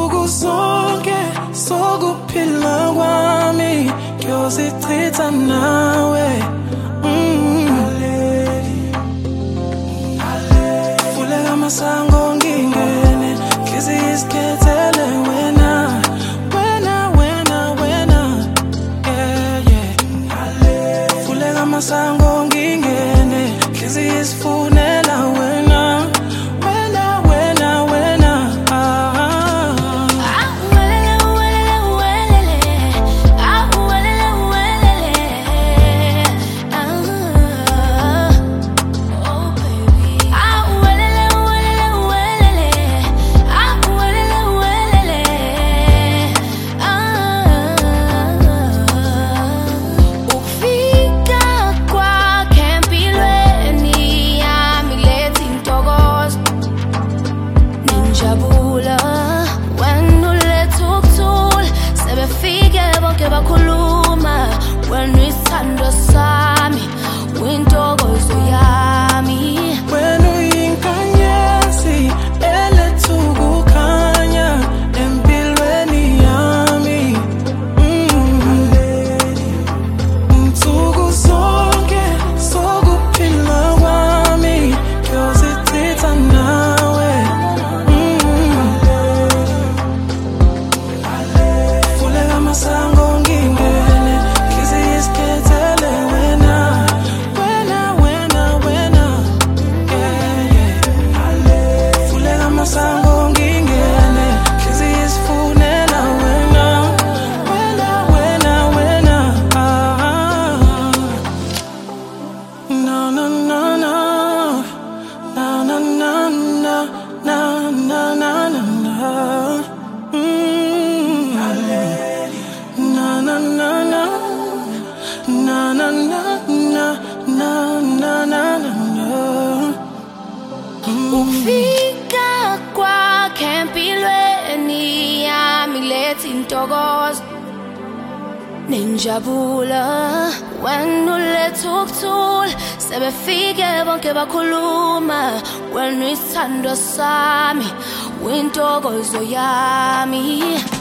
Nsuku zonke sokuphila kwami ngiyozichitha nawe. Vuleka amasango ngingene, ngize isikhethele wena. Vuleka amasango ngingene, ngize isifunela wena. When we stand sami, wintokozo yami. When uyinkanyezi eletha ukukhanya empilweni yami. Nsuku zonke sokuphila kwami ngiyozichitha nawe. Vuleka amasango ngingene, ngize isikhethele wena. Vuleka amasango ngingene, ngize isifunela wena. Na na na na, na na na na, na na na na. Na na na na, na na na na, na na na. Ukufika kwakhe empilweni yami letha intokozo nenjabulo. When uletha ukuthula sebefike bonke bakhuluma. When isithando sami, wintokozo yami.